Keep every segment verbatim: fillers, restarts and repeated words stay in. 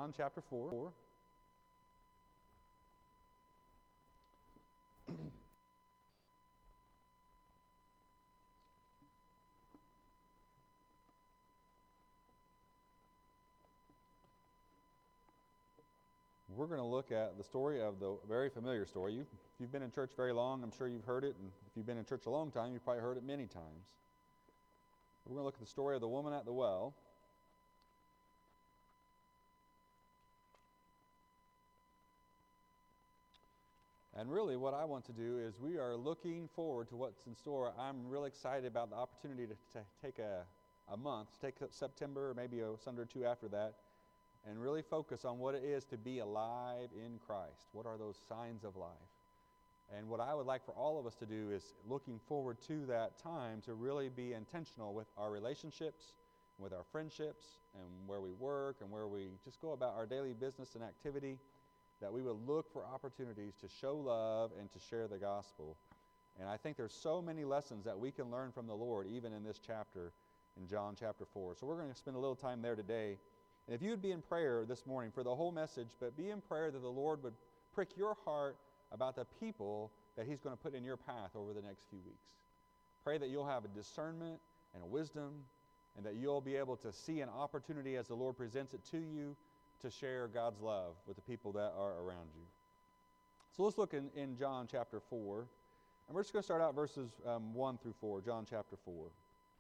John chapter four. We're going to look at the story of the very familiar story. You, if you've been in church very long, I'm sure you've heard it. And if you've been in church a long time, you've probably heard it many times. We're going to look at the story of the woman at the well. And really what I want to do is we are looking forward to what's in store. I'm really excited about the opportunity to, to take a, a month, take September, or maybe a Sunday or two after that, and really focus on what it is to be alive in Christ. What are those signs of life? And what I would like for all of us to do is looking forward to that time to really be intentional with our relationships, with our friendships, and where we work, and where we just go about our daily business and activity, that we would look for opportunities to show love and to share the gospel. And I think there's so many lessons that we can learn from the Lord, even in this chapter, in John chapter four. So we're going to spend a little time there today. And if you would be in prayer this morning for the whole message, but be in prayer that the Lord would prick your heart about the people that He's going to put in your path over the next few weeks. Pray that you'll have a discernment and a wisdom, and that you'll be able to see an opportunity as the Lord presents it to you to share God's love with the people that are around you. So let's look in, in John chapter four. And we're just going to start out verses um, one through four, John chapter four.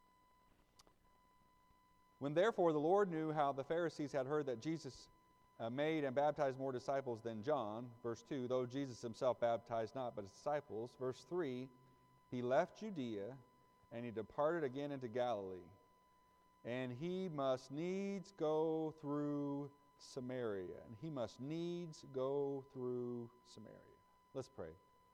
When therefore the Lord knew how the Pharisees had heard that Jesus uh, made and baptized more disciples than John, verse two, though Jesus himself baptized not but his disciples, verse three, he left Judea and he departed again into Galilee. And he must needs go through Samaria. And he must needs go through Samaria. Let's pray.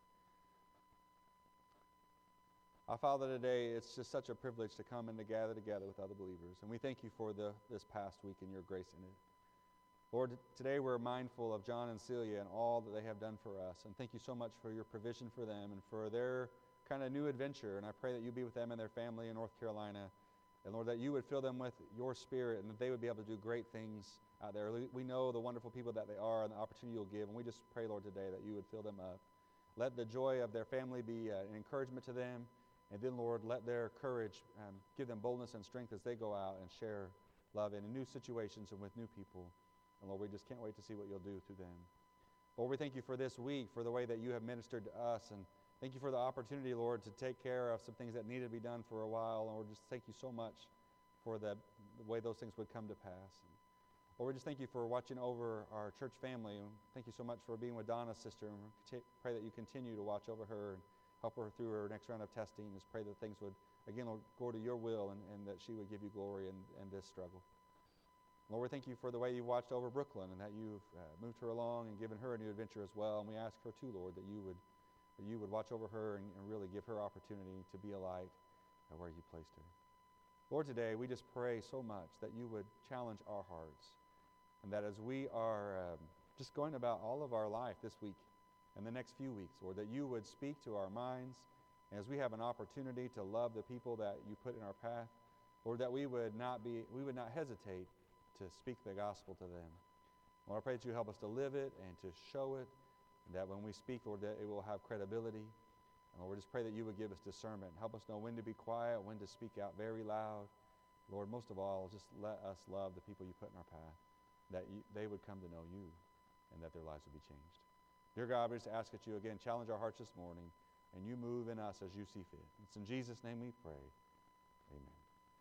Our Father, today it's just such a privilege to come and to gather together with other believers. And we thank you for the this past week and your grace in it. Lord, today we're mindful of John and Celia and all that they have done for us. And thank you so much for your provision for them and for their kind of new adventure. And I pray that you be with them and their family in North Carolina. And Lord, that you would fill them with your spirit and that they would be able to do great things out there. We know the wonderful people that they are and the opportunity you'll give. And we just pray, Lord, today that you would fill them up. Let the joy of their family be uh, an encouragement to them. And then, Lord, let their courage um, give them boldness and strength as they go out and share love in new situations and with new people. And Lord, we just can't wait to see what you'll do through them. Lord, we thank you for this week, for the way that you have ministered to us. And thank you for the opportunity, Lord, to take care of some things that needed to be done for a while. And Lord, just thank you so much for the, the way those things would come to pass. And Lord, we just thank you for watching over our church family. And thank you so much for being with Donna's sister. And we pray that you continue to watch over her and help her through her next round of testing. Just pray that things would, again, Lord, go to your will and, and that she would give you glory in, in this struggle. Lord, we thank you for the way you watched over Brooklyn and that you've uh, moved her along and given her a new adventure as well. And we ask her too, Lord, that you would that you would watch over her and, and really give her opportunity to be a light uh, where you placed her. Lord, today we just pray so much that you would challenge our hearts and that as we are um, just going about all of our life this week and the next few weeks, Lord, that you would speak to our minds and as we have an opportunity to love the people that you put in our path, Lord, that we would not be, we would not hesitate to speak the gospel to them. Lord, I pray that you help us to live it and to show it, and that when we speak, Lord, that it will have credibility. And Lord, we just pray that you would give us discernment. Help us know when to be quiet, when to speak out very loud. Lord, most of all, just let us love the people you put in our path, that you, they would come to know you and that their lives would be changed. Dear God, we just ask that you again challenge our hearts this morning and you move in us as you see fit. It's in Jesus' name we pray. Amen.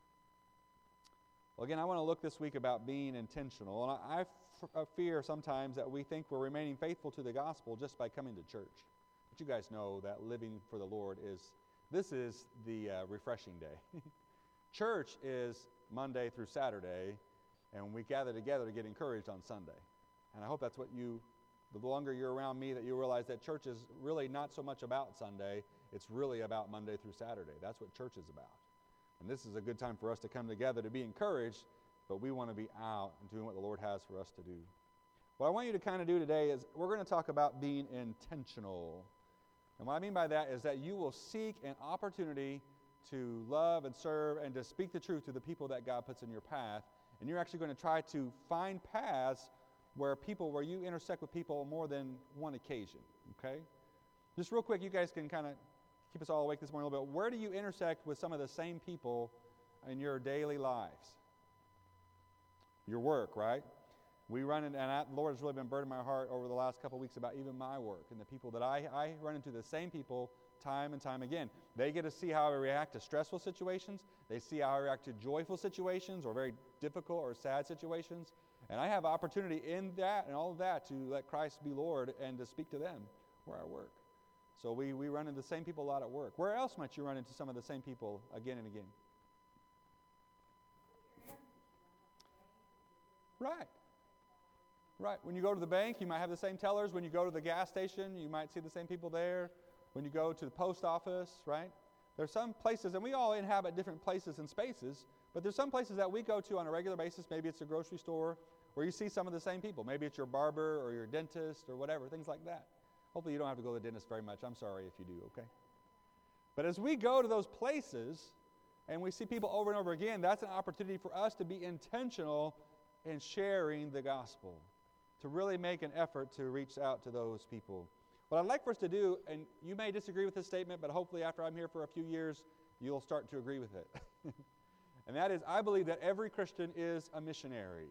Well, again, I want to look this week about being intentional. And I, I, f- I fear sometimes that we think we're remaining faithful to the gospel just by coming to church. But you guys know that living for the Lord is, this is the uh, refreshing day. Church is Monday through Saturday, and we gather together to get encouraged on Sunday. And I hope that's what you, the longer you're around me, that you realize that church is really not so much about Sunday, it's really about Monday through Saturday. That's what church is about. And this is a good time for us to come together to be encouraged, but we want to be out and doing what the Lord has for us to do. What I want you to kind of do today is we're going to talk about being intentional. And what I mean by that is that you will seek an opportunity to love and serve and to speak the truth to the people that God puts in your path. And you're actually going to try to find paths where people, where you intersect with people on more than one occasion, okay? Just real quick, you guys can kind of keep us all awake this morning a little bit. Where do you intersect with some of the same people in your daily lives? Your work, right? We run in, and I, the Lord has really been burdening my heart over the last couple of weeks about even my work and the people that I, I run into the same people time and time again. They get to see how I react to stressful situations. They see how I react to joyful situations or very difficult or sad situations. And I have opportunity in that and all of that to let Christ be Lord and to speak to them where I work. So we, we run into the same people a lot at work. Where else might you run into some of the same people again and again? Right. Right. When you go to the bank, you might have the same tellers. When you go to the gas station, you might see the same people there. When you go to the post office, right? There's some places, and we all inhabit different places and spaces, but there's some places that we go to on a regular basis. Maybe it's a grocery store where you see some of the same people. Maybe it's your barber or your dentist or whatever, things like that. Hopefully you don't have to go to the dentist very much. I'm sorry if you do, okay? But as we go to those places and we see people over and over again, that's an opportunity for us to be intentional in sharing the gospel, to really make an effort to reach out to those people. What I'd like for us to do, and you may disagree with this statement, but hopefully after I'm here for a few years, you'll start to agree with it. And that is, I believe that every Christian is a missionary.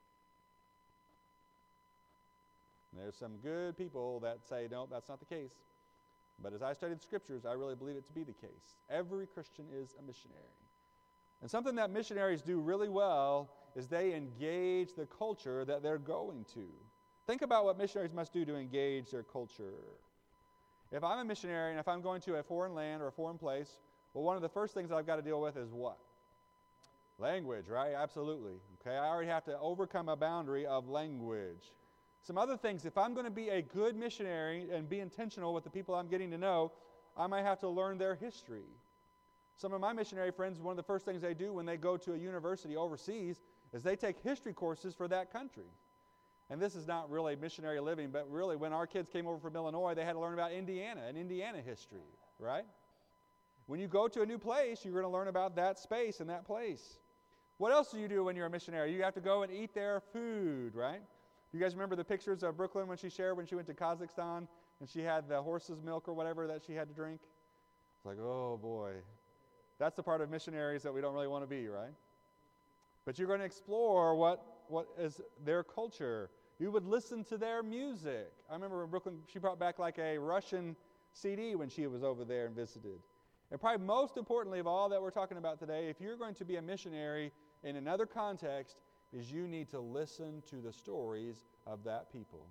And there's some good people that say, no, that's not the case. But as I studied the Scriptures, I really believe it to be the case. Every Christian is a missionary. And something that missionaries do really well is they engage the culture that they're going to. Think about what missionaries must do to engage their culture. If I'm a missionary and if I'm going to a foreign land or a foreign place, well, one of the first things I've got to deal with is what? Language, right? Absolutely. Okay, I already have to overcome a boundary of language. Some other things, if I'm going to be a good missionary and be intentional with the people I'm getting to know, I might have to learn their history. Some of my missionary friends, one of the first things they do when they go to a university overseas is they take history courses for that country. And this is not really missionary living, but really when our kids came over from Illinois, they had to learn about Indiana and Indiana history, right? When you go to a new place, you're going to learn about that space and that place. What else do you do when you're a missionary? You have to go and eat their food, right? You guys remember the pictures of Brooklyn when she shared when she went to Kazakhstan and she had the horse's milk or whatever that she had to drink? It's like, oh boy. That's the part of missionaries that we don't really want to be, right? But you're going to explore what, what is their culture. You would listen to their music. I remember in Brooklyn, she brought back like a Russian C D when she was over there and visited. And probably most importantly of all that we're talking about today, if you're going to be a missionary in another context, is you need to listen to the stories of that people.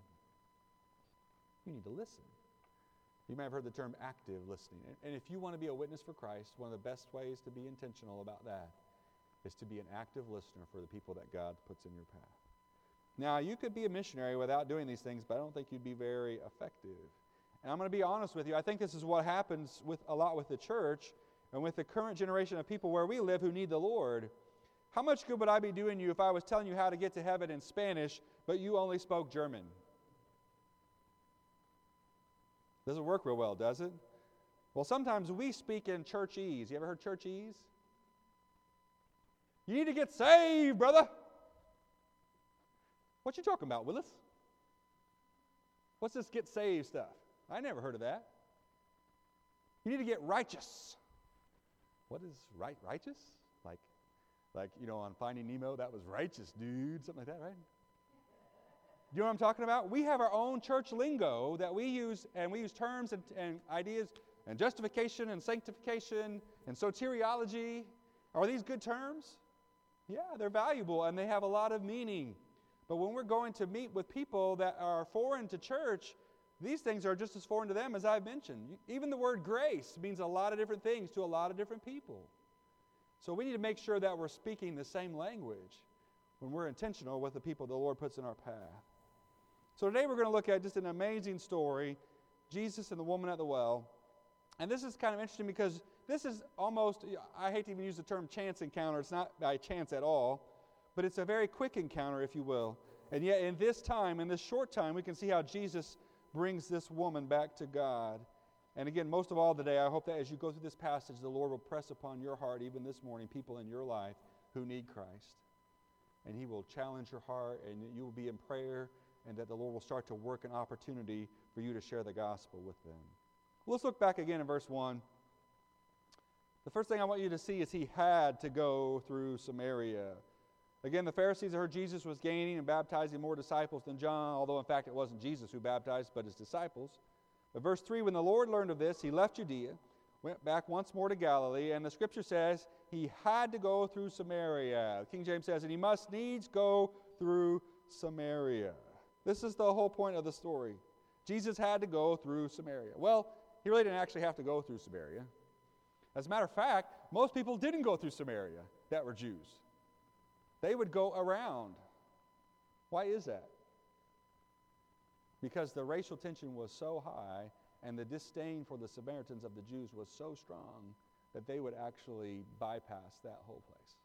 You need to listen. You may have heard the term active listening. And if you want to be a witness for Christ, one of the best ways to be intentional about that is to be an active listener for the people that God puts in your path. Now, you could be a missionary without doing these things, but I don't think you'd be very effective. And I'm going to be honest with you. I think this is what happens with a lot with the church and with the current generation of people where we live who need the Lord. How much good would I be doing you if I was telling you how to get to heaven in Spanish, but you only spoke German? Doesn't work real well, does it? Well, sometimes we speak in churchese. You ever heard churchese? You need to get saved, brother. What you talking about, Willis? What's this get saved stuff? I never heard of that. You need to get righteous. What is right righteous? Like, like you know, on Finding Nemo, that was righteous, dude. Something like that, right? You know what I'm talking about? We have our own church lingo that we use, and we use terms and, and ideas and justification and sanctification and soteriology. Are these good terms? Yeah, they're valuable and they have a lot of meaning. But when we're going to meet with people that are foreign to church, these things are just as foreign to them as I've mentioned. Even the word grace means a lot of different things to a lot of different people. So we need to make sure that we're speaking the same language when we're intentional with the people the Lord puts in our path. So today we're going to look at just an amazing story, Jesus and the woman at the well. And this is kind of interesting because this is almost, I hate to even use the term chance encounter. It's not by chance at all, but it's a very quick encounter, if you will. And yet in this time, in this short time, we can see how Jesus brings this woman back to God. And again, most of all today, I hope that as you go through this passage, the Lord will press upon your heart, even this morning, people in your life who need Christ. And He will challenge your heart, and you will be in prayer and that the Lord will start to work an opportunity for you to share the gospel with them. Let's look back again in verse one. The first thing I want you to see is he had to go through Samaria. Again, the Pharisees heard Jesus was gaining and baptizing more disciples than John, although in fact it wasn't Jesus who baptized, but his disciples. But verse three, when the Lord learned of this, he left Judea, went back once more to Galilee, and the Scripture says he had to go through Samaria. King James says, and he must needs go through Samaria. This is the whole point of the story. Jesus had to go through Samaria. Well, he really didn't actually have to go through Samaria. As a matter of fact, most people didn't go through Samaria that were Jews. They would go around. Why is that? Because the racial tension was so high and the disdain for the Samaritans of the Jews was so strong that they would actually bypass that whole place.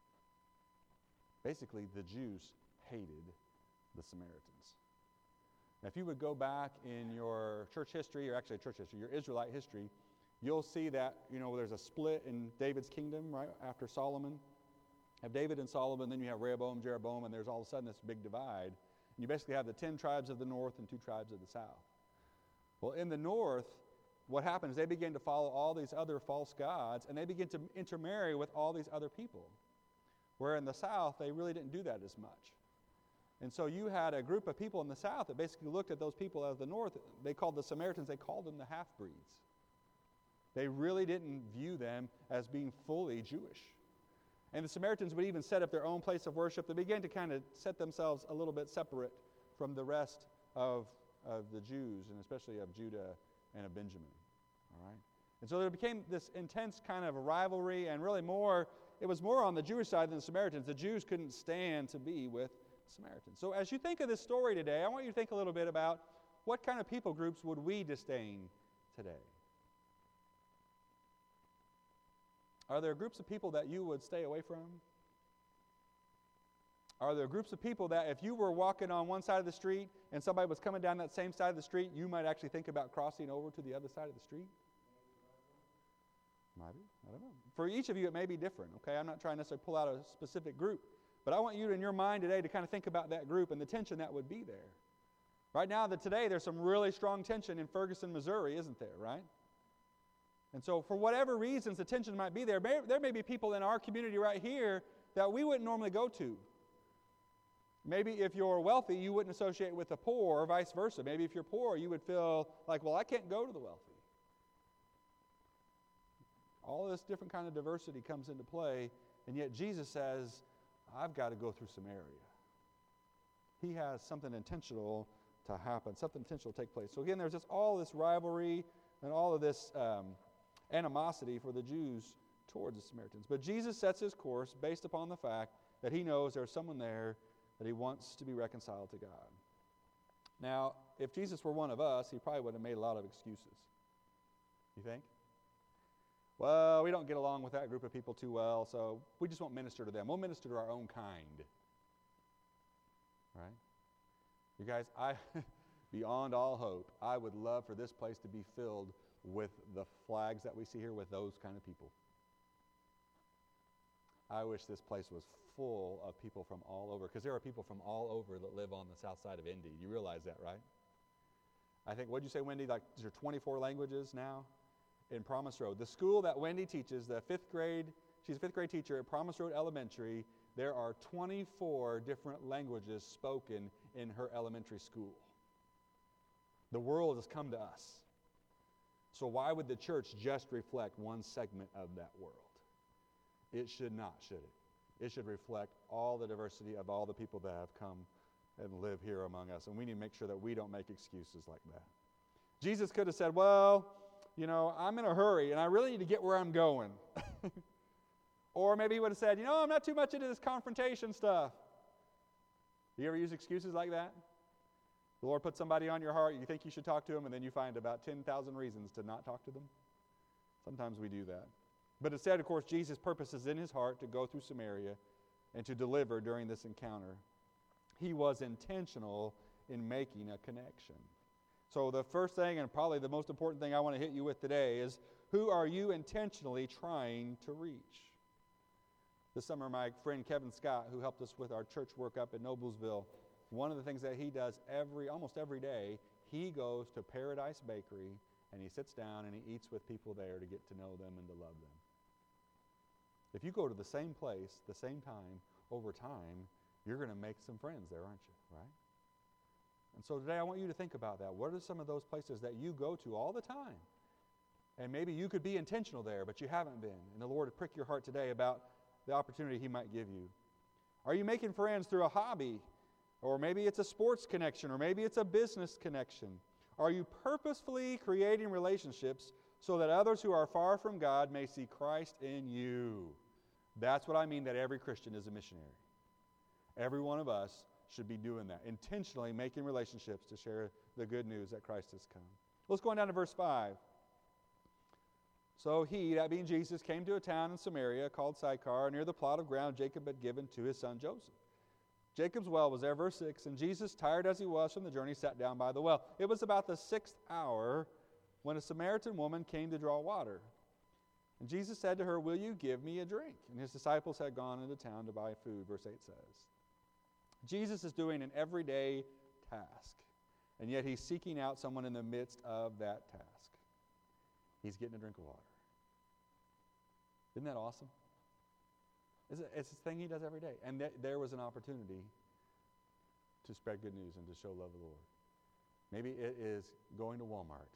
Basically, the Jews hated the Samaritans. Now, if you would go back in your church history, or actually church history, your Israelite history, you'll see that, you know, there's a split in David's kingdom, right, after Solomon. You have David and Solomon, then you have Rehoboam, Jeroboam, and there's all of a sudden this big divide. And you basically have the ten tribes of the north and two tribes of the south. Well, in the north, what happens, they begin to follow all these other false gods, and they begin to intermarry with all these other people. Where in the south, they really didn't do that as much. And so you had a group of people in the south that basically looked at those people of the north. They called the Samaritans, they called them the half-breeds. They really didn't view them as being fully Jewish. And the Samaritans would even set up their own place of worship. They began to kind of set themselves a little bit separate from the rest of, of the Jews, and especially of Judah and of Benjamin. All right? And so there became this intense kind of a rivalry, and really more, it was more on the Jewish side than the Samaritans. The Jews couldn't stand to be with Samaritans. So as you think of this story today, I want you to think a little bit about what kind of people groups would we disdain today? Are there groups of people that you would stay away from? Are there groups of people that if you were walking on one side of the street and somebody was coming down that same side of the street, you might actually think about crossing over to the other side of the street? Maybe. I don't know. For each of you, it may be different, okay? I'm not trying to necessarily pull out a specific group. But I want you in your mind today to kind of think about that group and the tension that would be there. Right now, that today, there's some really strong tension in Ferguson, Missouri, isn't there, right? And so for whatever reasons the tension might be there, may, there may be people in our community right here that we wouldn't normally go to. Maybe if you're wealthy, you wouldn't associate with the poor, or vice versa. Maybe if you're poor, you would feel like, well, I can't go to the wealthy. All this different kind of diversity comes into play, and yet Jesus says, I've got to go through Samaria. He has something intentional to happen, something intentional to take place. So again, there's just all this rivalry and all of this um, animosity for the Jews towards the Samaritans. But Jesus sets his course based upon the fact that he knows there's someone there that he wants to be reconciled to God. Now, if Jesus were one of us, he probably would have made a lot of excuses. You think? Well, we don't get along with that group of people too well, so we just won't minister to them. We'll minister to our own kind. Right? You guys, I, beyond all hope, I would love for this place to be filled with the flags that we see here with those kind of people. I wish this place was full of people from all over, because there are people from all over that live on the south side of Indy. You realize that, right? I think, what'd you say, Wendy? Like, is there twenty-four languages now in Promise Road? The school that Wendy teaches, the fifth grade, she's a fifth grade teacher at Promise Road Elementary. There are twenty-four different languages spoken in her elementary school. The world has come to us. So why would the church just reflect one segment of that world? It should not, should it? It should reflect all the diversity of all the people that have come and live here among us. And we need to make sure that we don't make excuses like that. Jesus could have said, well, you know, I'm in a hurry and I really need to get where I'm going. Or maybe he would have said, you know, I'm not too much into this confrontation stuff. Do you ever use excuses like that? The Lord puts somebody on your heart, you think you should talk to them, and then you find about ten thousand reasons to not talk to them. Sometimes we do that. But instead, of course, Jesus purposes in his heart to go through Samaria and to deliver during this encounter. He was intentional in making a connection. So the first thing, and probably the most important thing I want to hit you with today, is who are you intentionally trying to reach? This summer, my friend Kevin Scott, who helped us with our church work up in Noblesville, one of the things that he does every, almost every day, he goes to Paradise Bakery and he sits down and he eats with people there to get to know them and to love them. If you go to the same place, the same time, over time, you're going to make some friends there, aren't you? Right? And so today I want you to think about that. What are some of those places that you go to all the time? And maybe you could be intentional there, but you haven't been. And the Lord would prick your heart today about the opportunity he might give you. Are you making friends through a hobby? Or maybe it's a sports connection, or maybe it's a business connection. Are you purposefully creating relationships so that others who are far from God may see Christ in you? That's what I mean that every Christian is a missionary. Every one of us should be doing that, intentionally making relationships to share the good news that Christ has come. Let's go on down to verse five. So he, that being Jesus, came to a town in Samaria called Sychar, near the plot of ground Jacob had given to his son Joseph. Jacob's well was there, verse six, and Jesus, tired as he was from the journey, sat down by the well. It was about the sixth hour when a Samaritan woman came to draw water. And Jesus said to her, "Will you give me a drink?" And his disciples had gone into town to buy food, verse eight says. Jesus is doing an everyday task, and yet he's seeking out someone in the midst of that task. He's getting a drink of water. Isn't that awesome? It's, a, it's this thing he does every day. And th- there was an opportunity to spread good news and to show love of the Lord. Maybe it is going to Walmart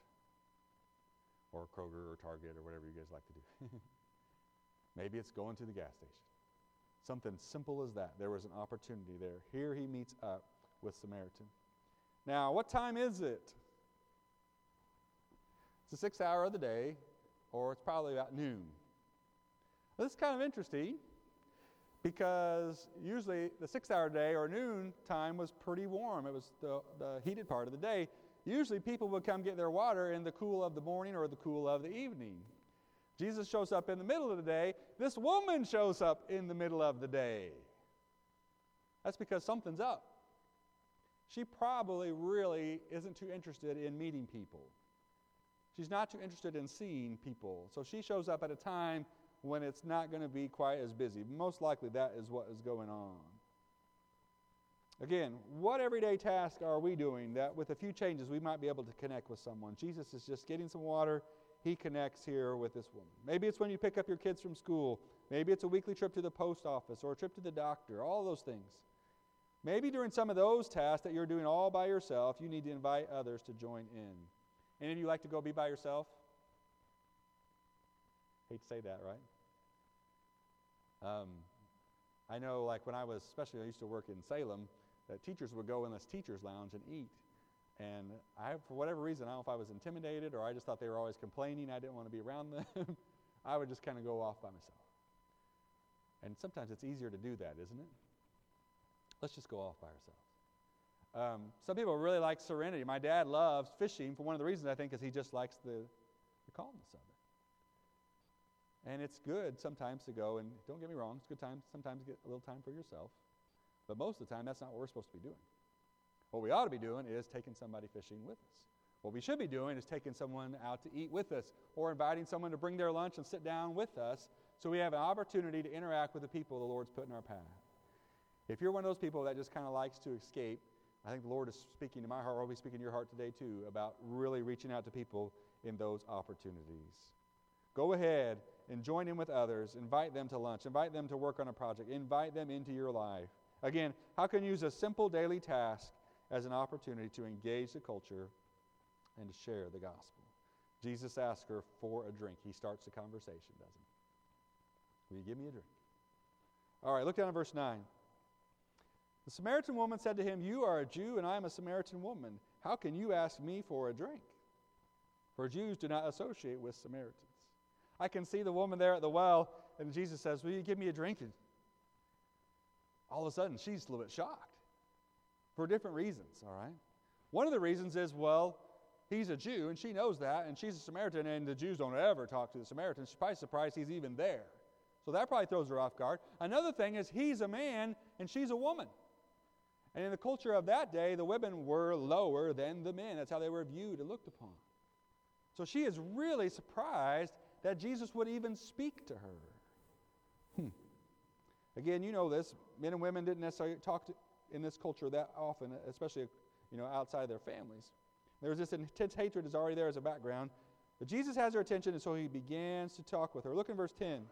or Kroger or Target or whatever you guys like to do. Maybe it's going to the gas station. Something simple as that. There was an opportunity there. Here he meets up with Samaritan. Now, what time is it? It's the sixth hour of the day, or it's probably about noon. This is kind of interesting because usually the sixth hour day or noon time was pretty warm. It was the, the heated part of the day. Usually people would come get their water in the cool of the morning or the cool of the evening. Jesus shows up in the middle of the day. This woman shows up in the middle of the day. That's because something's up. She probably really isn't too interested in meeting people. She's not too interested in seeing people. So she shows up at a time when it's not going to be quite as busy. Most likely that is what is going on. Again, what everyday task are we doing that with a few changes we might be able to connect with someone? Jesus is just getting some water. He connects here with this woman. Maybe it's when you pick up your kids from school. Maybe it's a weekly trip to the post office or a trip to the doctor, all those things. Maybe during some of those tasks that you're doing all by yourself, you need to invite others to join in. Any of you like to go be by yourself? Hate to say that, right? Um, I know, like when I was, especially I used to work in Salem, that teachers would go in this teacher's lounge and eat. And I, for whatever reason, I don't know if I was intimidated or I just thought they were always complaining, I didn't want to be around them. I would just kind of go off by myself. And sometimes it's easier to do that, isn't it? Let's just go off by ourselves. Um, some people really like serenity. My dad loves fishing for one of the reasons, I think, is he just likes the, the calmness of it. And it's good sometimes to go, and don't get me wrong, it's good time sometimes to get a little time for yourself. But most of the time, that's not what we're supposed to be doing. What we ought to be doing is taking somebody fishing with us. What we should be doing is taking someone out to eat with us or inviting someone to bring their lunch and sit down with us so we have an opportunity to interact with the people the Lord's put in our path. If you're one of those people that just kind of likes to escape, I think the Lord is speaking to my heart, or will be speaking to your heart today too, about really reaching out to people in those opportunities. Go ahead and join in with others. Invite them to lunch. Invite them to work on a project. Invite them into your life. Again, how can you use a simple daily task as an opportunity to engage the culture and to share the gospel? Jesus asks her for a drink. He starts the conversation, doesn't he? Will you give me a drink? All right, look down at verse nine. The Samaritan woman said to him, "You are a Jew, and I am a Samaritan woman. How can you ask me for a drink?" For Jews do not associate with Samaritans. I can see the woman there at the well, and Jesus says, "Will you give me a drink?" And all of a sudden, she's a little bit shocked for different reasons, all right? One of the reasons is, well, he's a Jew, and she knows that, and she's a Samaritan, and the Jews don't ever talk to the Samaritans. She's probably surprised he's even there. So that probably throws her off guard. Another thing is he's a man, and she's a woman. And in the culture of that day, the women were lower than the men. That's how they were viewed and looked upon. So she is really surprised that Jesus would even speak to her. Hmm. Again, you know this. Men and women didn't necessarily talk to in this culture that often, especially you know outside their families. There's this intense hatred is already there as a background. But Jesus has her attention, and so he begins to talk with her. Look in verse ten.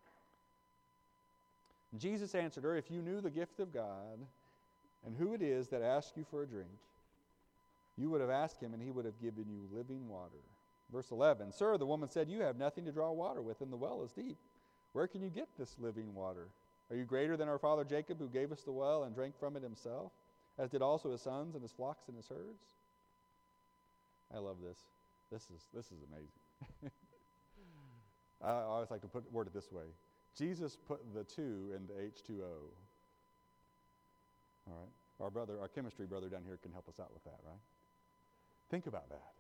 Jesus answered her, "If you knew the gift of God and who it is that asks you for a drink, you would have asked him, and he would have given you living water." Verse eleven, "Sir," the woman said, "you have nothing to draw water with, and the well is deep. Where can you get this living water? Are you greater than our father Jacob, who gave us the well and drank from it himself, as did also his sons and his flocks and his herds?" I love this. This is this is amazing. I, I always like to put word it this way. Jesus put the two in the H two O. All right? Our brother, our chemistry brother down here can help us out with that, right? Think about that.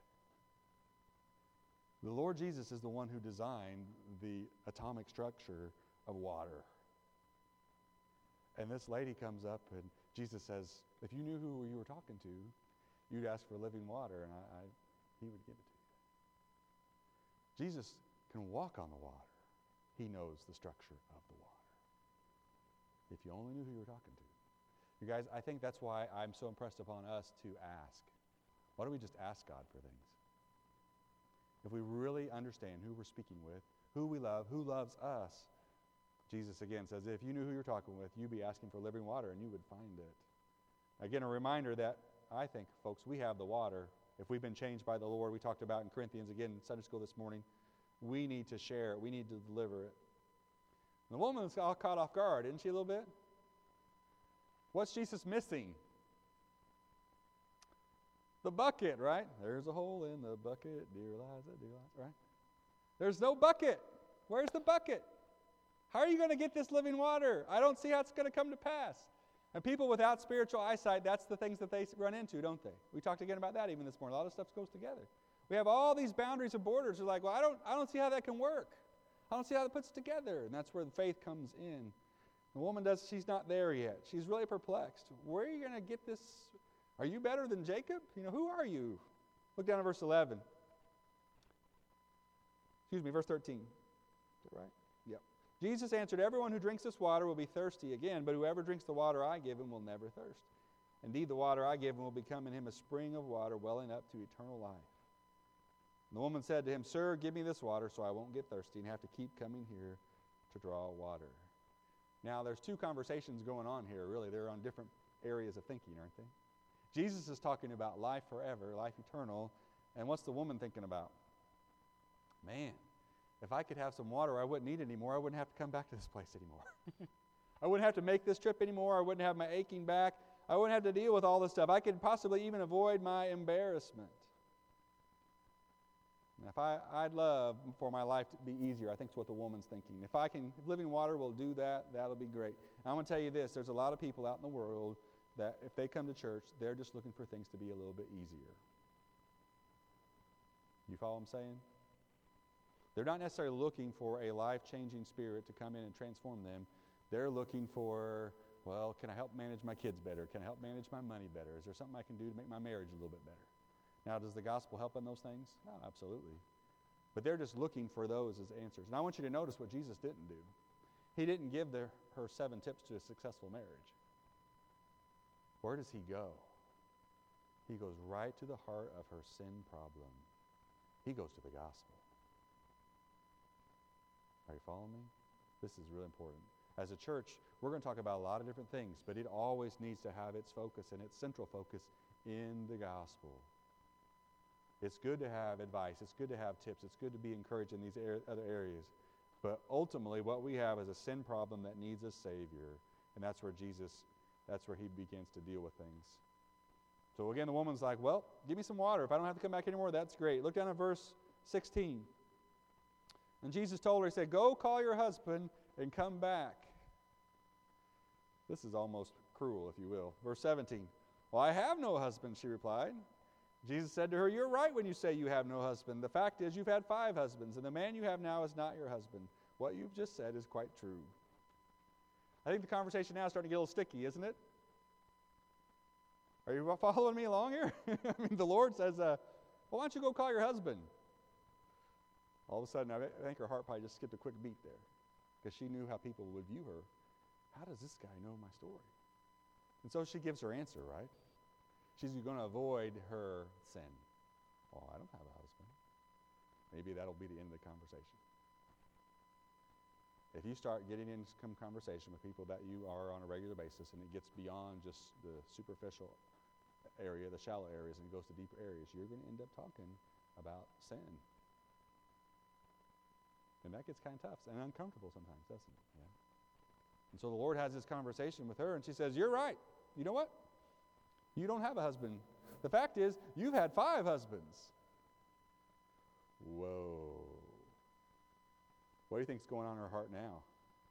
The Lord Jesus is the one who designed the atomic structure of water. And this lady comes up and Jesus says, if you knew who you were talking to, you'd ask for living water and I, I, he would give it to you. Jesus can walk on the water. He knows the structure of the water. If you only knew who you were talking to. You guys, I think that's why I'm so impressed upon us to ask. Why don't we just ask God for things? If we really understand who we're speaking with, who we love, who loves us, Jesus again says, if you knew who you're talking with, you'd be asking for living water and you would find it. Again, a reminder that I think, folks, we have the water. If we've been changed by the Lord, we talked about in Corinthians again in Sunday school this morning, we need to share it. We need to deliver it. The woman was all caught off guard, isn't she a little bit? What's Jesus missing? The bucket, right? There's a hole in the bucket, dear Eliza, dear Eliza, right? There's no bucket. Where's the bucket? How are you going to get this living water? I don't see how it's going to come to pass. And people without spiritual eyesight, that's the things that they run into, don't they? We talked again about that even this morning. A lot of stuff goes together. We have all these boundaries and borders. They're like, well, I don't, I don't see how that can work. I don't see how that puts it together. And that's where the faith comes in. The woman does, she's not there yet. She's really perplexed. Where are you going to get this? Are you better than Jacob? You know, who are you? Look down at verse eleven. Excuse me, verse thirteen. Is that right? Yep. Jesus answered, everyone who drinks this water will be thirsty again, but whoever drinks the water I give him will never thirst. Indeed, the water I give him will become in him a spring of water welling up to eternal life. And the woman said to him, Sir, give me this water so I won't get thirsty and have to keep coming here to draw water. Now, there's two conversations going on here, really. They're on different areas of thinking, aren't they? Jesus is talking about life forever, life eternal. And what's the woman thinking about? Man, if I could have some water I wouldn't need anymore, I wouldn't have to come back to this place anymore. I wouldn't have to make this trip anymore. I wouldn't have my aching back. I wouldn't have to deal with all this stuff. I could possibly even avoid my embarrassment. If I, I'd love for my life to be easier, I think that's what the woman's thinking. If I can, if living water will do that, that'll be great. And I'm going to tell you this, there's a lot of people out in the world that if they come to church, they're just looking for things to be a little bit easier. You follow what I'm saying? They're not necessarily looking for a life-changing spirit to come in and transform them. They're looking for, well, can I help manage my kids better? Can I help manage my money better? Is there something I can do to make my marriage a little bit better? Now, does the gospel help in those things? No, absolutely. But they're just looking for those as answers. And I want you to notice what Jesus didn't do. He didn't give the, her seven tips to a successful marriage. Where does he go? He goes right to the heart of her sin problem. He goes to the gospel. Are you following me? This is really important. As a church, we're going to talk about a lot of different things, but it always needs to have its focus and its central focus in the gospel. It's good to have advice. It's good to have tips. It's good to be encouraged in these er- other areas. But ultimately, what we have is a sin problem that needs a Savior. And that's where Jesus, that's where he begins to deal with things. So again, the woman's like, well, give me some water. If I don't have to come back anymore, that's great. Look down at verse sixteen. And Jesus told her, he said, go call your husband and come back. This is almost cruel, if you will. Verse seventeen. Well, I have no husband, she replied. Jesus said to her, you're right when you say you have no husband. The fact is you've had five husbands, and the man you have now is not your husband. What you've just said is quite true. I think the conversation now is starting to get a little sticky, isn't it? Are you following me along here? I mean, the Lord says, uh, well, why don't you go call your husband? All of a sudden, I think her heart probably just skipped a quick beat there because she knew how people would view her. How does this guy know my story? And so she gives her answer, right? She's going to avoid her sin. Oh, I don't have a husband. Maybe that'll be the end of the conversation. If you start getting into some conversation with people that you are on a regular basis and it gets beyond just the superficial area, the shallow areas, and it goes to deeper areas, you're going to end up talking about sin. And that gets kind of tough and uncomfortable sometimes, doesn't it? Yeah. And so the Lord has this conversation with her, and she says, you're right. You know what? You don't have a husband. The fact is, you've had five husbands. Whoa. What do you think is going on in her heart now?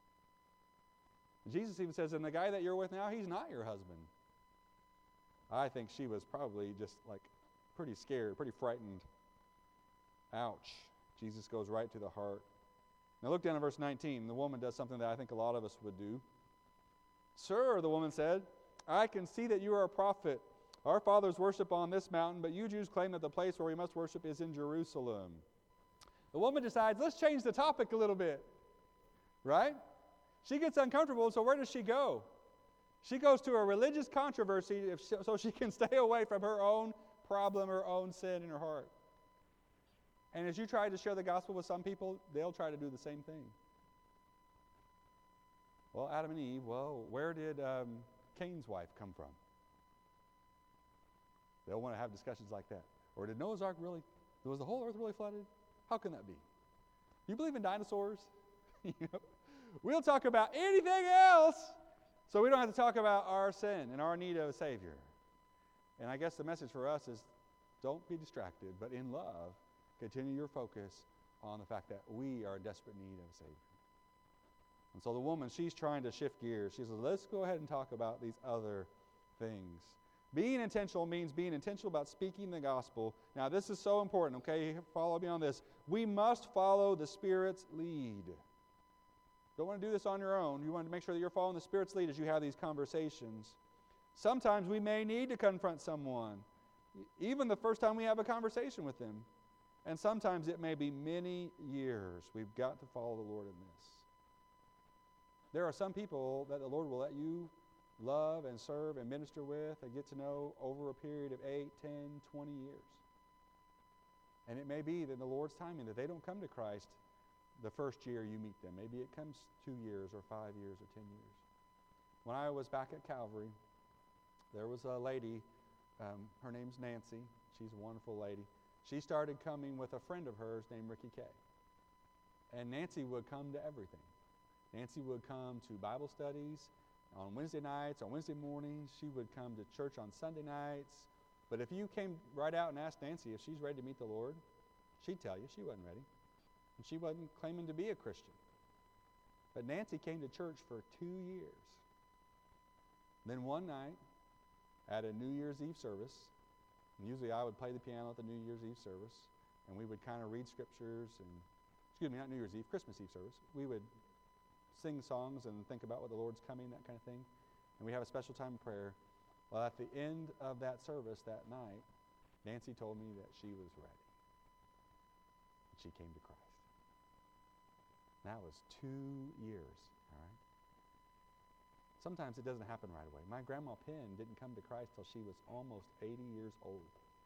Jesus even says, and the guy that you're with now, he's not your husband. I think she was probably just like pretty scared, pretty frightened. Ouch. Jesus goes right to the heart. Now look down at verse nineteen. The woman does something that I think a lot of us would do. Sir, the woman said, I can see that you are a prophet. Our fathers worship on this mountain, but you Jews claim that the place where we must worship is in Jerusalem. The woman decides, let's change the topic a little bit. Right? She gets uncomfortable, so where does she go? She goes to a religious controversy if she, so she can stay away from her own problem, her own sin in her heart. And as you try to share the gospel with some people, they'll try to do the same thing. Well, Adam and Eve, well, where did um, Cain's wife come from? They'll want to have discussions like that. Or did Noah's Ark really, was the whole earth really flooded? How can that be? You believe in dinosaurs? You know, we'll talk about anything else so we don't have to talk about our sin and our need of a Savior. And I guess the message for us is don't be distracted, but in love, continue your focus on the fact that we are in desperate need of a Savior. And so the woman, she's trying to shift gears. She says, let's go ahead and talk about these other things. Being intentional means being intentional about speaking the gospel. Now, this is so important, okay? Follow me on this. We must follow the Spirit's lead. Don't want to do this on your own. You want to make sure that you're following the Spirit's lead as you have these conversations. Sometimes we may need to confront someone, even the first time we have a conversation with them. And sometimes it may be many years. We've got to follow the Lord in this. There are some people that the Lord will let you love and serve and minister with and get to know over a period of eight, ten, twenty years. And it may be that in the Lord's timing that they don't come to Christ the first year you meet them. Maybe it comes two years or five years or ten years. When I was back at Calvary, there was a lady, um, her name's Nancy. She's a wonderful lady. She started coming with a friend of hers named Ricky Kay. And Nancy would come to everything. Nancy would come to Bible studies on Wednesday nights, on Wednesday mornings. She would come to church on Sunday nights. But if you came right out and asked Nancy if she's ready to meet the Lord, she'd tell you she wasn't ready. And she wasn't claiming to be a Christian. But Nancy came to church for two years. Then one night, at a New Year's Eve service, and usually I would play the piano at the New Year's Eve service, and we would kind of read scriptures and, excuse me, not New Year's Eve, Christmas Eve service. We would sing songs and think about what the Lord's coming, that kind of thing. And we have a special time of prayer. Well, at the end of that service that night, Nancy told me that she was ready. And she came to Christ. And that was two years, all right? Sometimes it doesn't happen right away. My grandma Penn didn't come to Christ till she was almost eighty years old.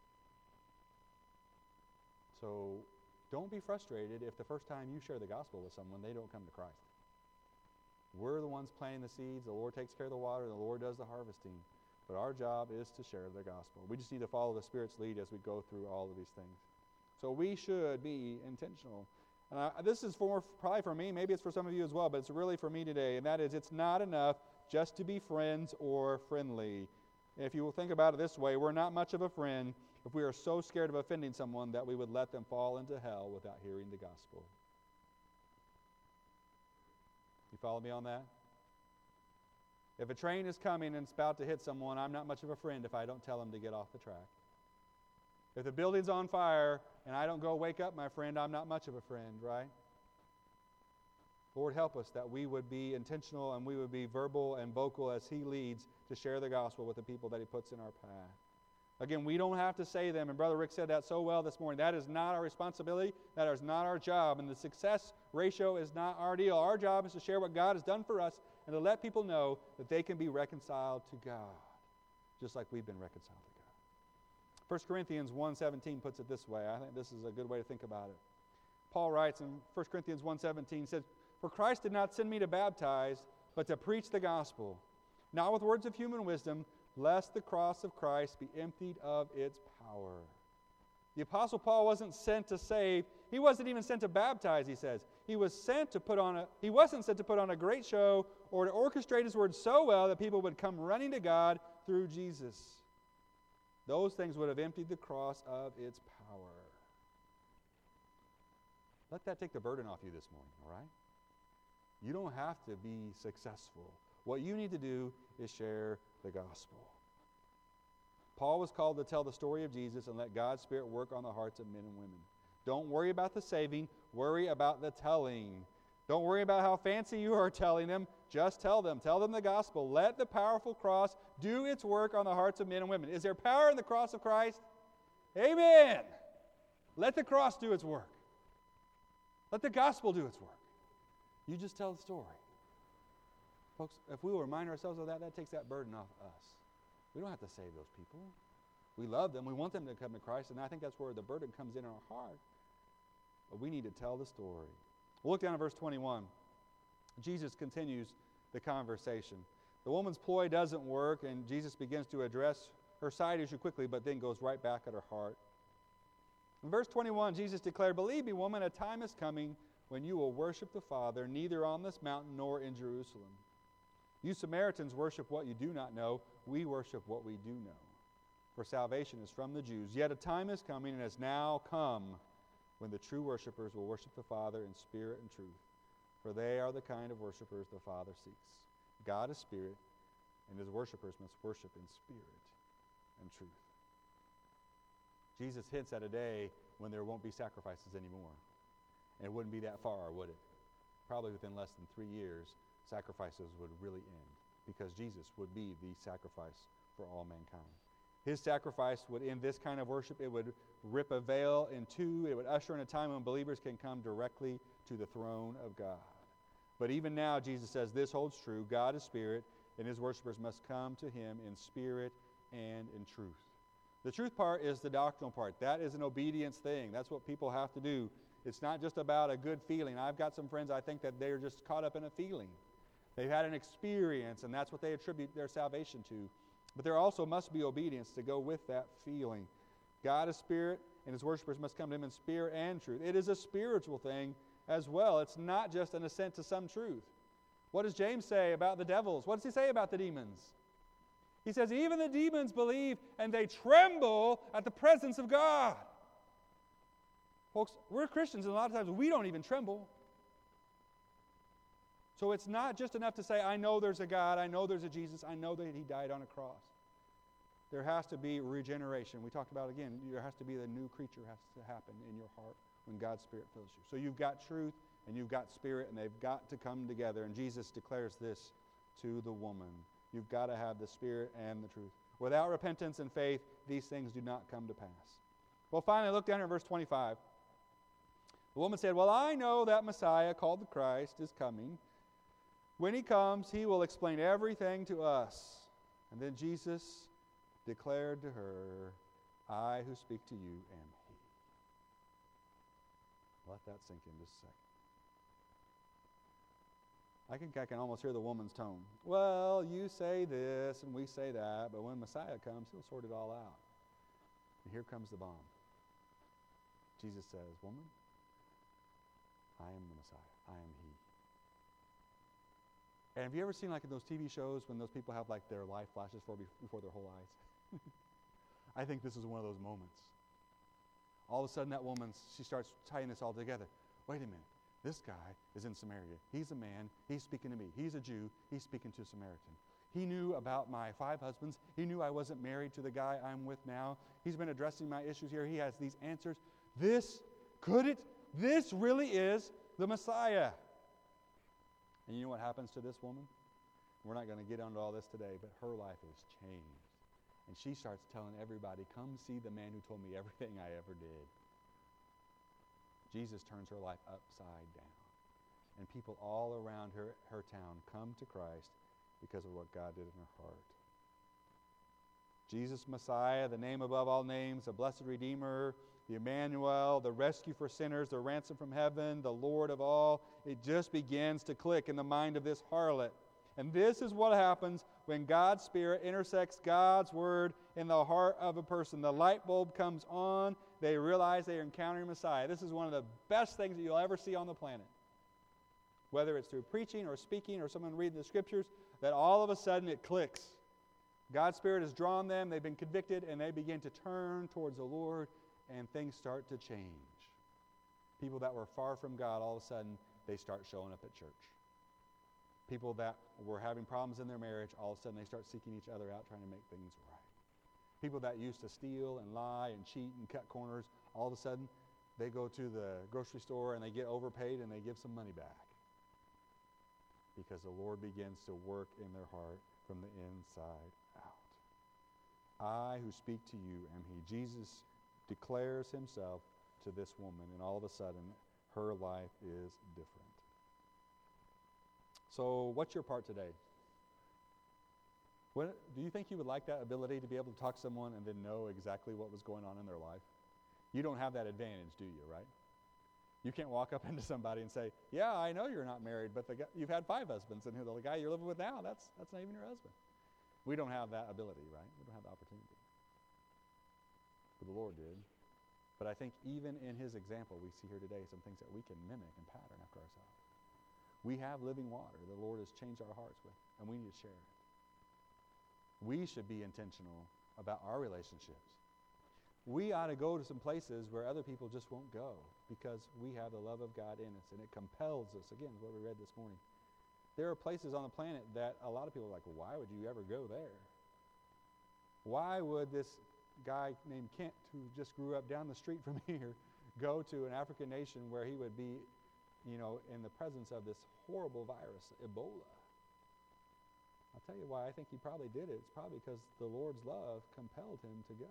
So don't be frustrated if the first time you share the gospel with someone, they don't come to Christ. We're the ones planting the seeds. The Lord takes care of the water. The Lord does the harvesting. But our job is to share the gospel. We just need to follow the Spirit's lead as we go through all of these things. So we should be intentional. And I, this is for probably for me. Maybe it's for some of you as well, but it's really for me today. And that is, it's not enough just to be friends or friendly. If you will think about it this way, we're not much of a friend if we are so scared of offending someone that we would let them fall into hell without hearing the gospel. You follow me on that? If a train is coming and it's about to hit someone, I'm not much of a friend if I don't tell them to get off the track. If the building's on fire and I don't go wake up my friend, I'm not much of a friend, right? Lord, help us that we would be intentional and we would be verbal and vocal as He leads to share the gospel with the people that He puts in our path. Again, we don't have to say them, and Brother Rick said that so well this morning. That is not our responsibility. That is not our job, and the success ratio is not our deal. Our job is to share what God has done for us and to let people know that they can be reconciled to God, just like we've been reconciled to God. First Corinthians one seventeen puts it this way. I think this is a good way to think about it. Paul writes in First Corinthians one seventeen, says, "For Christ did not send me to baptize, but to preach the gospel, not with words of human wisdom, lest the cross of Christ be emptied of its power." The Apostle Paul wasn't sent to save. He wasn't even sent to baptize, he says. He was sent to put on a, he wasn't sent to put on a great show or to orchestrate his word so well that people would come running to God through Jesus. Those things would have emptied the cross of its power. Let that take the burden off you this morning, all right? You don't have to be successful. What you need to do is share the gospel. Paul was called to tell the story of Jesus and let God's Spirit work on the hearts of men and women. Don't worry about the saving. Worry about the telling. Don't worry about how fancy you are telling them. Just tell them. Tell them the gospel. Let the powerful cross do its work on the hearts of men and women. Is there power in the cross of Christ? Amen. Let the cross do its work. Let the gospel do its work. You just tell the story. Folks, if we will remind ourselves of that, that takes that burden off us. We don't have to save those people. We love them. We want them to come to Christ, and I think that's where the burden comes in our heart. But we need to tell the story. We'll look down at verse twenty-one. Jesus continues the conversation. The woman's ploy doesn't work, and Jesus begins to address her side issue quickly, but then goes right back at her heart. In verse twenty-one, Jesus declared, "Believe me, woman, a time is coming when you will worship the Father, neither on this mountain nor in Jerusalem. You Samaritans worship what you do not know. We worship what we do know. For salvation is from the Jews. Yet a time is coming and has now come when the true worshipers will worship the Father in spirit and truth. For they are the kind of worshipers the Father seeks. God is spirit, and his worshipers must worship in spirit and truth." Jesus hints at a day when there won't be sacrifices anymore. And it wouldn't be that far, would it? Probably within less than three years, sacrifices would really end, because Jesus would be the sacrifice for all mankind. His sacrifice would end this kind of worship. It would rip a veil in two. It would usher in a time when believers can come directly to the throne of God. But even now, Jesus says this holds true. God is spirit, and his worshipers must come to him in spirit and in truth. The truth part is the doctrinal part. That is an obedience thing. That's what people have to do. It's not just about a good feeling. I've got some friends, I think, that they're just caught up in a feeling. They've had an experience, and that's what they attribute their salvation to. But there also must be obedience to go with that feeling. God is spirit, and his worshipers must come to him in spirit and truth. It is a spiritual thing as well. It's not just an assent to some truth. What does James say about the devils? What does he say about the demons? He says, even the demons believe, and they tremble at the presence of God. Folks, we're Christians, and a lot of times we don't even tremble. So it's not just enough to say, I know there's a God, I know there's a Jesus, I know that he died on a cross. There has to be regeneration. We talked about it again. There has to be the new creature has to happen in your heart when God's Spirit fills you. So you've got truth and you've got spirit, and they've got to come together. And Jesus declares this to the woman. You've got to have the Spirit and the truth. Without repentance and faith, these things do not come to pass. Well, finally, look down at verse twenty-five. The woman said, well, I know that Messiah, called the Christ, is coming. When he comes, he will explain everything to us. And then Jesus declared to her, I who speak to you am he. Let that sink in just a second. I think I can almost hear the woman's tone. Well, you say this and we say that, but when Messiah comes, he'll sort it all out. And here comes the bomb. Jesus says, woman, I am the Messiah. I am he. And have you ever seen, like in those T V shows, when those people have like their life flashes for before their whole eyes? I think this is one of those moments. All of a sudden that woman, she starts tying this all together. Wait a minute. This guy is in Samaria. He's a man. He's speaking to me. He's a Jew. He's speaking to a Samaritan. He knew about my five husbands. He knew I wasn't married to the guy I'm with now. He's been addressing my issues here. He has these answers. This, could it? This really is the Messiah. And you know what happens to this woman? We're not going to get into all this today, but her life is changed. And she starts telling everybody, come see the man who told me everything I ever did. Jesus turns her life upside down. And people all around her, her town come to Christ because of what God did in her heart. Jesus Messiah, the name above all names, the blessed Redeemer, the Emmanuel, the rescue for sinners, the ransom from heaven, the Lord of all. It just begins to click in the mind of this harlot. And this is what happens when God's Spirit intersects God's Word in the heart of a person. The light bulb comes on. They realize they are encountering Messiah. This is one of the best things that you'll ever see on the planet. Whether it's through preaching or speaking or someone reading the Scriptures, that all of a sudden it clicks. God's Spirit has drawn them, they've been convicted, and they begin to turn towards the Lord, and things start to change. People that were far from God, all of a sudden, they start showing up at church. People that were having problems in their marriage, all of a sudden they start seeking each other out, trying to make things right. People that used to steal and lie and cheat and cut corners, all of a sudden they go to the grocery store and they get overpaid and they give some money back. Because the Lord begins to work in their heart from the inside out. I who speak to you am He. Jesus declares Himself to this woman, and all of a sudden her life is different. So what's your part today? What, do you think you would like that ability to be able to talk to someone and then know exactly what was going on in their life? You don't have that advantage, do you, right? You can't walk up into somebody and say, yeah, I know you're not married, but the guy, you've had five husbands, and the guy you're living with now, that's, that's not even your husband. We don't have that ability, right? We don't have the opportunity. But the Lord did. But I think even in His example we see here today, some things that we can mimic and pattern after ourselves. We have living water the Lord has changed our hearts with, and we need to share it. We should be intentional about our relationships. We ought to go to some places where other people just won't go because we have the love of God in us, and it compels us. Again, what we read this morning. There are places on the planet that a lot of people are like, well, why would you ever go there? Why would this guy named Kent, who just grew up down the street from here, go to an African nation where he would be, you know, in the presence of this horrible virus, Ebola? I'll tell you why I think he probably did it. It's probably because the Lord's love compelled him to go.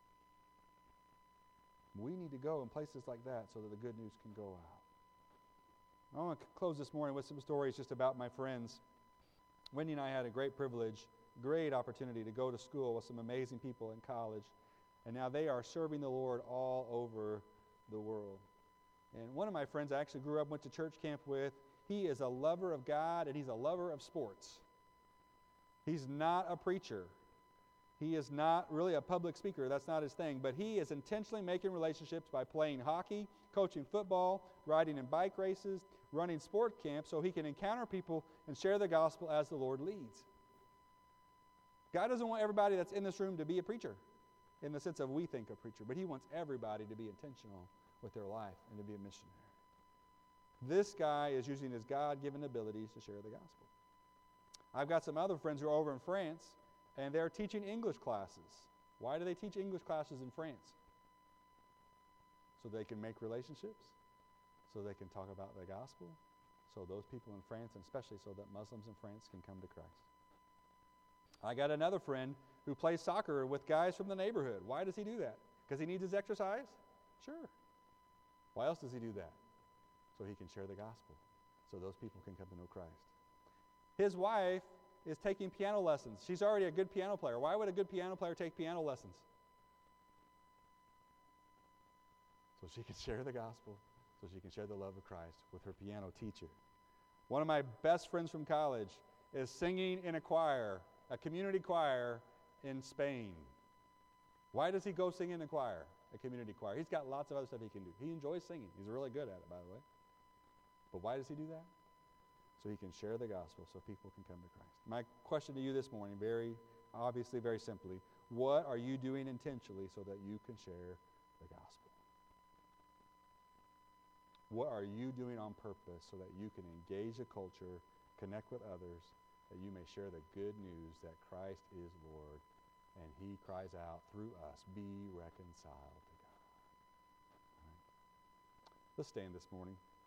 We need to go in places like that so that the good news can go out. I want to close this morning with some stories just about my friends. Wendy and I had a great privilege, great opportunity to go to school with some amazing people in college. And now they are serving the Lord all over the world. And one of my friends I actually grew up, went to church camp with. He is a lover of God, and he's a lover of sports. He's not a preacher. He is not really a public speaker. That's not his thing. But he is intentionally making relationships by playing hockey, coaching football, riding in bike races, running sport camps so he can encounter people and share the gospel as the Lord leads. God doesn't want everybody that's in this room to be a preacher in the sense of we think a preacher, but He wants everybody to be intentional with their life and to be a missionary. This guy is using his God-given abilities to share the gospel. I've got some other friends who are over in France, and they're teaching English classes. Why do they teach English classes in France? So they can make relationships, so they can talk about the gospel, so those people in France, and especially so that Muslims in France can come to Christ. I got another friend who plays soccer with guys from the neighborhood. Why does he do that? Because he needs his exercise? Sure. Why else does he do that? So he can share the gospel, so those people can come to know Christ. His wife is taking piano lessons. She's already a good piano player. Why would a good piano player take piano lessons? So she can share the gospel, so she can share the love of Christ with her piano teacher. One of my best friends from college is singing in a choir, a community choir in Spain. Why does he go sing in a choir, a community choir? He's got lots of other stuff he can do. He enjoys singing. He's really good at it, by the way. But why does he do that? So he can share the gospel so people can come to Christ. My question to you this morning, very obviously, very simply, what are you doing intentionally so that you can share the gospel? What are you doing on purpose so that you can engage the culture, connect with others, that you may share the good news that Christ is Lord, and He cries out through us, be reconciled to God. All right. Let's stand this morning.